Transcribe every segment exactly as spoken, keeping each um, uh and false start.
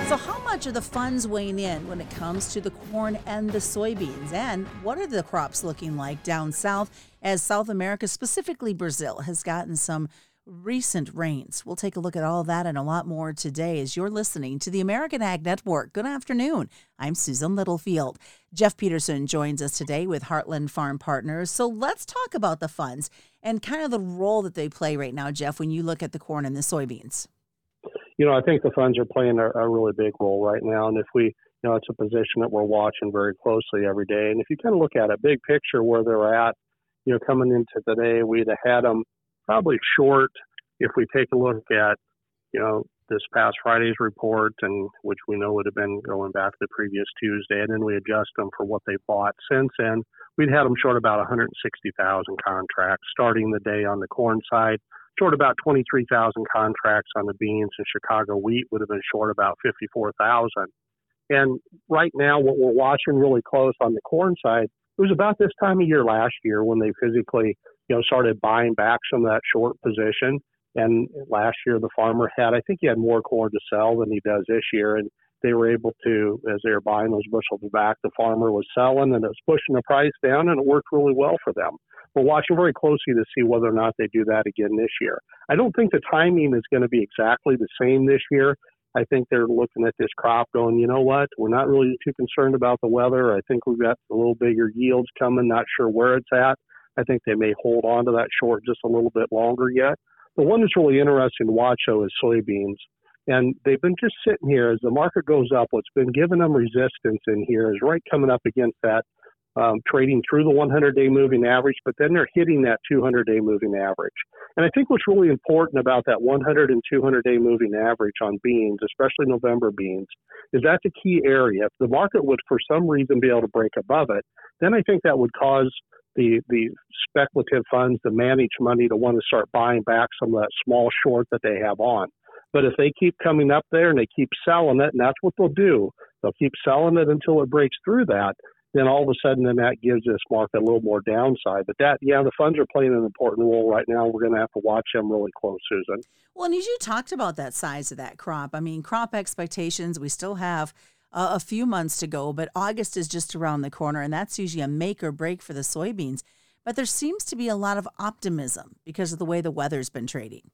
So how much are the funds weighing in when it comes to the corn and the soybeans? And what are the crops looking like down south as South America, specifically Brazil, has gotten some recent rains? We'll take a look at all that and a lot more today as you're listening to the American Ag Network. Good afternoon. I'm Susan Littlefield. Jeff Peterson joins us today with Heartland Farm Partners. So let's talk about the funds and kind of the role that they play right now, Jeff, when you look at the corn and the soybeans. You know, I think the funds are playing a, a really big role right now. And if we, you know, it's a position that we're watching very closely every day. And if you kind of look at a big picture where they're at, you know, coming into today, we'd have had them probably short if we take a look at, you know, this past Friday's report, and which we know would have been going back to the previous Tuesday, and then we adjust them for what they bought since then. We'd had them short about one hundred sixty thousand contracts starting the day on the corn side. Short about twenty-three thousand contracts on the beans, and Chicago wheat would have been short about fifty-four thousand. And right now, what we're watching really close on the corn side, it was about this time of year last year when they physically, you know, started buying back some of that short position. And last year, the farmer had, I think he had more corn to sell than he does this year. And they were able to, as they were buying those bushels back, the farmer was selling and it was pushing the price down, and it worked really well for them. We're watching very closely to see whether or not they do that again this year. I don't think the timing is going to be exactly the same this year. I think they're looking at this crop going, you know what, we're not really too concerned about the weather. I think we've got a little bigger yields coming, not sure where it's at. I think they may hold on to that short just a little bit longer yet. The one that's really interesting to watch, though, is soybeans. And they've been just sitting here as the market goes up. What's been giving them resistance in here is right coming up against that Um, trading through the hundred-day moving average, but then they're hitting that two hundred-day moving average. And I think what's really important about that one hundred and two hundred-day moving average on beans, especially November beans, is that's a key area. If the market would, for some reason, be able to break above it, then I think that would cause the the speculative funds, the managed money, to want to start buying back some of that small short that they have on. But if they keep coming up there and they keep selling it, and that's what they'll do, they'll keep selling it until it breaks through that, then all of a sudden, then that gives this market a little more downside. But that, yeah, the funds are playing an important role right now. We're going to have to watch them really close, Susan. Well, and as you talked about that size of that crop, I mean, crop expectations, we still have uh, a few months to go, but August is just around the corner, and that's usually a make or break for the soybeans. But there seems to be a lot of optimism because of the way the weather's been trading.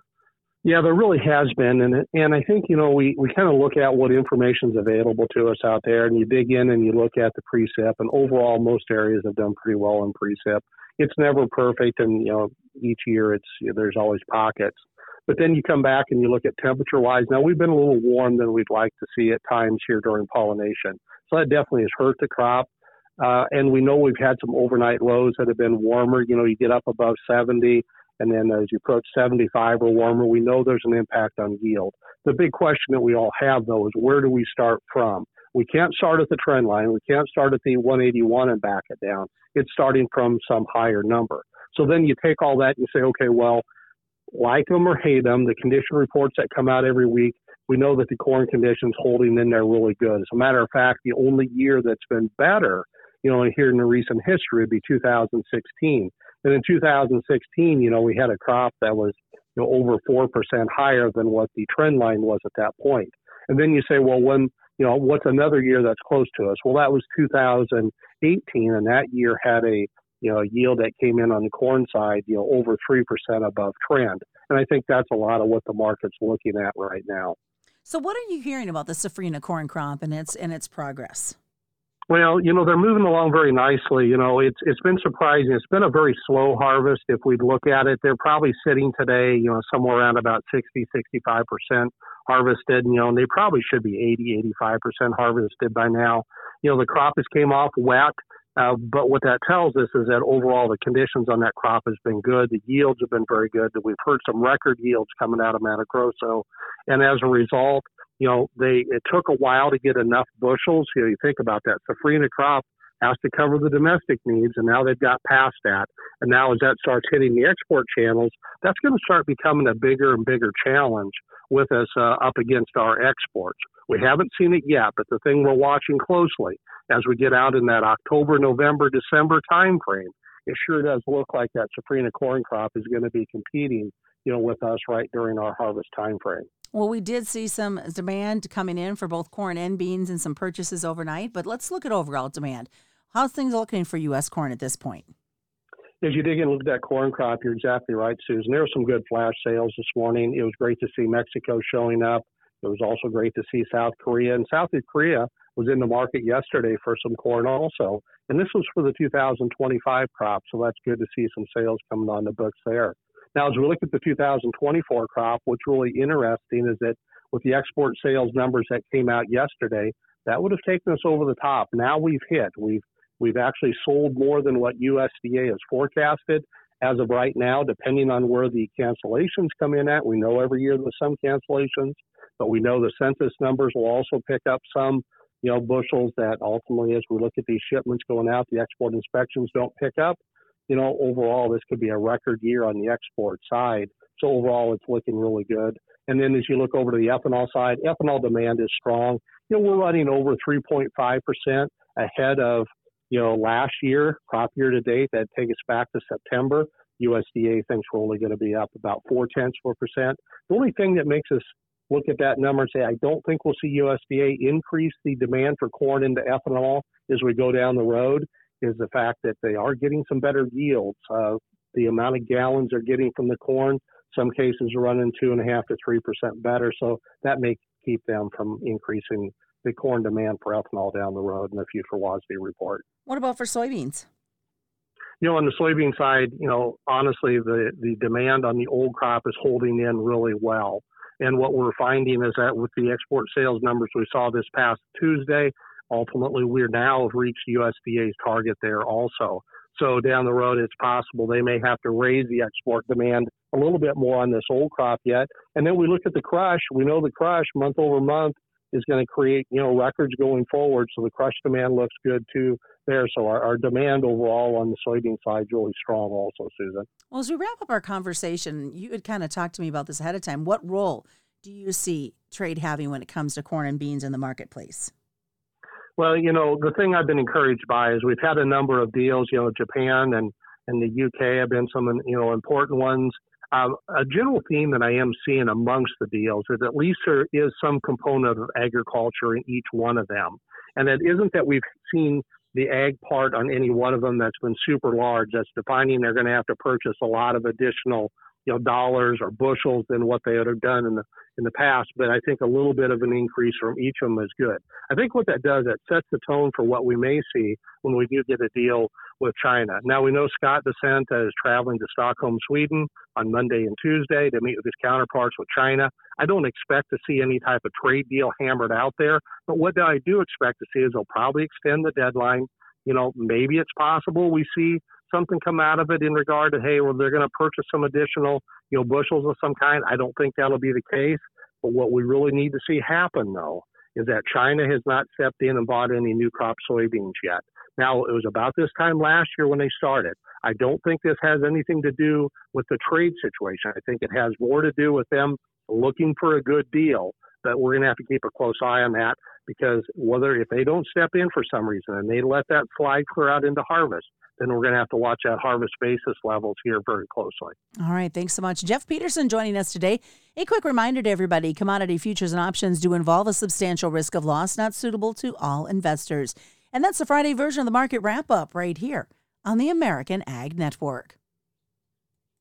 Yeah, there really has been. And and I think, you know, we, we kind of look at what information is available to us out there, and you dig in and you look at the precip, and overall most areas have done pretty well in precip. It's never perfect, and, you know, each year it's there's always pockets. But then you come back and you look at temperature-wise. Now, we've been a little warm than we'd like to see at times here during pollination. So that definitely has hurt the crop. Uh, and we know we've had some overnight lows that have been warmer. You know, you get up above seventy. And then as you approach seventy-five or warmer, we know there's an impact on yield. The big question that we all have, though, is where do we start from? We can't start at the trend line. We can't start at the one eighty-one and back it down. It's starting from some higher number. So then you take all that and you say, okay, well, like them or hate them, the condition reports that come out every week, we know that the corn conditions holding in there really good. As a matter of fact, the only year that's been better, you know, here in the recent history would be two thousand sixteen. And in two thousand sixteen, you know, we had a crop that was, you know, over four percent higher than what the trend line was at that point. And then you say, well, when, you know, what's another year that's close to us? Well, that was two thousand eighteen, and that year had a, you know, a yield that came in on the corn side, you know, over three percent above trend. And I think that's a lot of what the market's looking at right now. So what are you hearing about the safrinha corn crop and its and its progress? Well, you know, they're moving along very nicely. You know, it's it's been surprising. It's been a very slow harvest. If we look at it, they're probably sitting today, you know, somewhere around about sixty, sixty-five percent harvested. You know, and they probably should be eighty, eighty-five percent harvested by now. You know, the crop has came off wet, uh, but what that tells us is that overall the conditions on that crop has been good. The yields have been very good. We've heard some record yields coming out of Mato Grosso, and as a result, you know, they it took a while to get enough bushels. You know, you think about that. Safrinha crop has to cover the domestic needs, and now they've got past that. And now as that starts hitting the export channels, that's going to start becoming a bigger and bigger challenge with us uh, up against our exports. We haven't seen it yet, but the thing we're watching closely as we get out in that October, November, December time frame, it sure does look like that Safrinha corn crop is going to be competing, you know, with us right during our harvest time frame. Well, we did see some demand coming in for both corn and beans and some purchases overnight, but let's look at overall demand. How's things looking for U S corn at this point? As you dig in and look at that corn crop, you're exactly right, Susan. There were some good flash sales this morning. It was great to see Mexico showing up. It was also great to see South Korea. And South Korea was in the market yesterday for some corn also. And this was for the two thousand twenty-five crop, so that's good to see some sales coming on the books there. Now, as we look at the two thousand twenty-four crop, what's really interesting is that with the export sales numbers that came out yesterday, that would have taken us over the top. Now we've hit. We've We've actually sold more than what U S D A has forecasted as of right now, depending on where the cancellations come in at. We know every year there's some cancellations, but we know the census numbers will also pick up some, you know, bushels that ultimately, as we look at these shipments going out, the export inspections don't pick up. You know, overall, this could be a record year on the export side. So overall, it's looking really good. And then as you look over to the ethanol side, ethanol demand is strong. You know, we're running over three point five percent ahead of You know, last year, crop year to date, that take us back to September. U S D A thinks we're only going to be up about four tenths of a percent. The only thing that makes us look at that number and say, I don't think we'll see U S D A increase the demand for corn into ethanol as we go down the road is the fact that they are getting some better yields. Uh, the amount of gallons they're getting from the corn, some cases are running two and a half to three percent better. So that may keep them from increasing the corn demand for ethanol down the road in the future WASDE report. What about for soybeans? You know, on the soybean side, you know, honestly, the, the demand on the old crop is holding in really well. And what we're finding is that with the export sales numbers we saw this past Tuesday, ultimately we're now have reached U S D A's target there also. So down the road, it's possible they may have to raise the export demand a little bit more on this old crop yet. And then we look at the crush. We know the crush month over month is going to create, you know, records going forward. So the crush demand looks good too there. So our, our demand overall on the soybean side is really strong also, Susan. Well, as we wrap up our conversation, you had kind of talked to me about this ahead of time. What role do you see trade having when it comes to corn and beans in the marketplace? Well, you know, the thing I've been encouraged by is we've had a number of deals, you know, Japan and, and the U K have been some, you know, important ones. Um, a general theme that I am seeing amongst the deals is at least there is some component of agriculture in each one of them. And it isn't that we've seen the ag part on any one of them that's been super large. That's defining they're going to have to purchase a lot of additional, you know, dollars or bushels than what they would have done in the in the past. But I think a little bit of an increase from each of them is good. I think what that does, it sets the tone for what we may see when we do get a deal with China. Now, we know Scott DeSanta is traveling to Stockholm, Sweden on Monday and Tuesday to meet with his counterparts with China. I don't expect to see any type of trade deal hammered out there. But what I do expect to see is they'll probably extend the deadline. You know, maybe it's possible we see something come out of it in regard to, hey, well, they're going to purchase some additional, you know, bushels of some kind. I don't think that'll be the case. But what we really need to see happen, though, is that China has not stepped in and bought any new crop soybeans yet. Now, it was about this time last year when they started. I don't think this has anything to do with the trade situation. I think it has more to do with them looking for a good deal. But we're going to have to keep a close eye on that because whether if they don't step in for some reason and they let that slide clear out into harvest, then we're going to have to watch that harvest basis levels here very closely. All right. Thanks so much. Jeff Peterson joining us today. A quick reminder to everybody, commodity futures and options do involve a substantial risk of loss, not suitable to all investors. And that's the Friday version of the Market Wrap-Up right here on the American Ag Network.